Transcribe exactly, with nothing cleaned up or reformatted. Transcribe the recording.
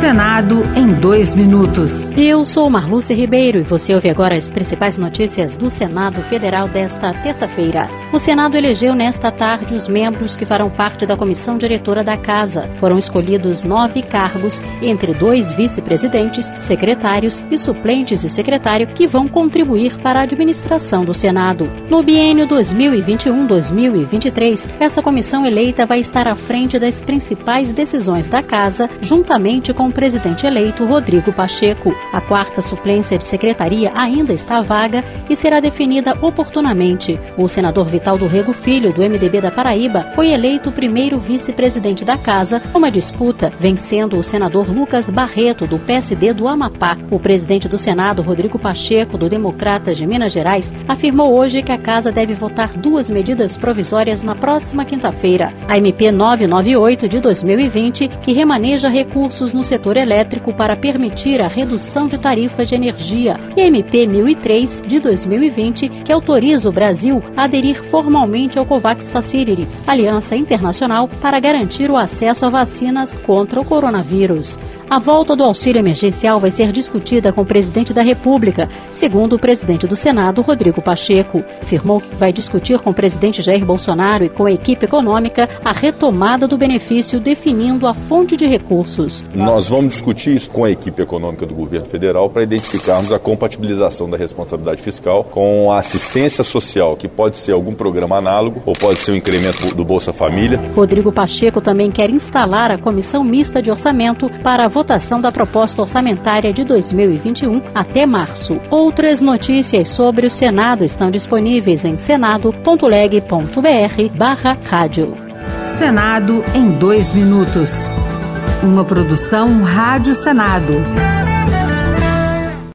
Senado em dois minutos. Eu sou Marluce Ribeiro e você ouve agora as principais notícias do Senado Federal desta terça-feira. O Senado elegeu nesta tarde os membros que farão parte da comissão diretora da Casa. Foram escolhidos nove cargos, entre dois vice-presidentes, secretários e suplentes de secretário que vão contribuir para a administração do Senado. No biênio dois mil e vinte e um a dois mil e vinte e três, essa comissão eleita vai estar à frente das principais decisões da Casa, juntamente com o presidente eleito Rodrigo Pacheco. A quarta suplência de secretaria ainda está vaga e será definida oportunamente. O senador Vital do Rego Filho, do M D B da Paraíba, foi eleito o primeiro vice-presidente da Casa, numa disputa, vencendo o senador Lucas Barreto, do P S D do Amapá. O presidente do Senado, Rodrigo Pacheco, do Democratas de Minas Gerais, afirmou hoje que a Casa deve votar duas medidas provisórias na próxima quinta-feira. A M P novecentos e noventa e oito de dois mil e vinte, que remaneja recursos no setor elétrico para permitir a redução de tarifas de energia, e a M P mil e três de dois mil e vinte, que autoriza o Brasil a aderir formalmente ao COVAX Facility, aliança internacional para garantir o acesso a vacinas contra o coronavírus. A volta do auxílio emergencial vai ser discutida com o presidente da República, segundo o presidente do Senado, Rodrigo Pacheco. Afirmou que vai discutir com o presidente Jair Bolsonaro e com a equipe econômica a retomada do benefício, definindo a fonte de recursos. Nós vamos discutir isso com a equipe econômica do governo federal para identificarmos a compatibilização da responsabilidade fiscal com a assistência social, que pode ser algum programa análogo ou pode ser um incremento do Bolsa Família. Rodrigo Pacheco também quer instalar a Comissão Mista de Orçamento para a votação da proposta orçamentária de dois mil e vinte e um até março. Outras notícias sobre o Senado estão disponíveis em senado ponto leg ponto br barra rádio. Senado em dois minutos. Uma produção Rádio Senado.